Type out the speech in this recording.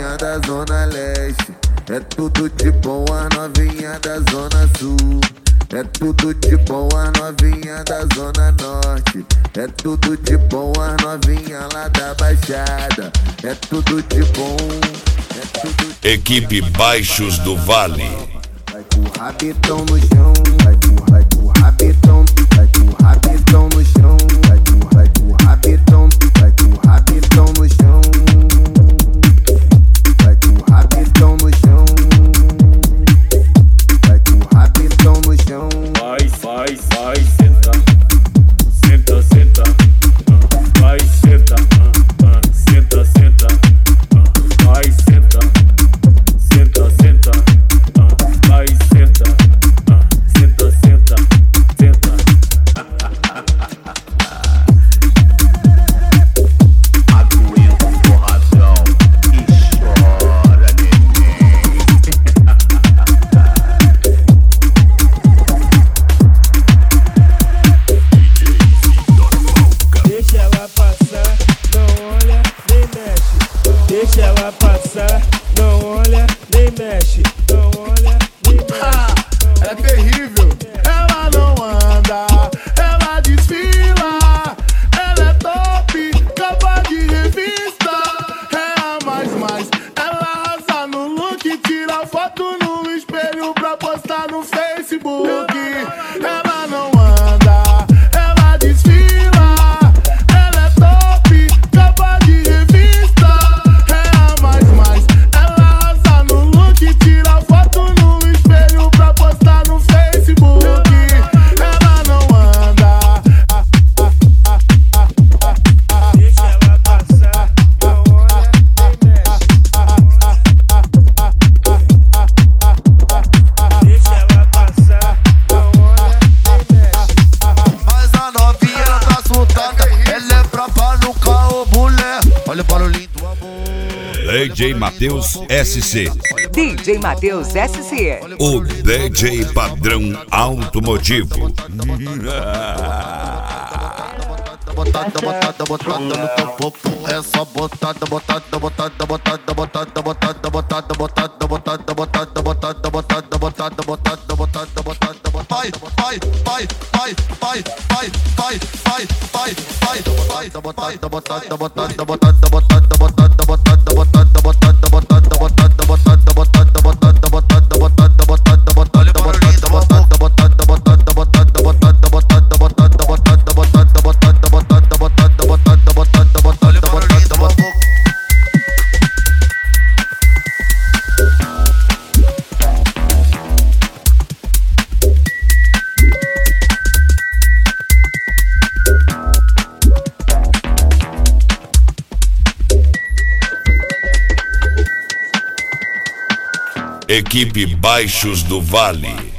novinha da Zona Leste. É tudo de bom as novinha da Zona Sul. É tudo de bom as novinha da Zona Norte. É tudo de bom as novinha lá da Baixada. É tudo de bom, é tudo de... Equipe Baixos do Vale. Vai com o rabetão no chão, vai com o rabetão, vai com o rabetão no chão, vai com o rabetão, vai com o rabetão no chão, vai com o rabetão no chão, vai com o rabetão no chão. Vai, senta, senta, senta, vai, senta, senta, senta, vai, senta, senta, senta, vai, senta, senta, senta, senta. Aguenta o porradão e chora, neném. Deixa ela passar, não olha nem mexe. Deixa ela passar, não olha nem mexe. Não olha nem mexe. É terrível. Ela não anda, ela desfila. Ela é top, capa de revista. É a mais. Ela arrasa no look, tira foto no espelho pra postar no Facebook. Ela não anda, ela desfila. Ela é top, capa de revista. É a mais. Ela arrasa no look, tira foto no espelho pra postar no Facebook. Ela não anda. Deixa ela passar, não olha nem mexe. Deixa ela passar, não olha nem mexe. Mas a novinha ela tá assustada. Ela é brava no carro, mulher. Olha o barulhinho do amor. DJ Matheus SC. DJ Matheus SC. O DJ padrão automotivo. Botada no teu popo. É só botada no Equipe Baixos do Vale.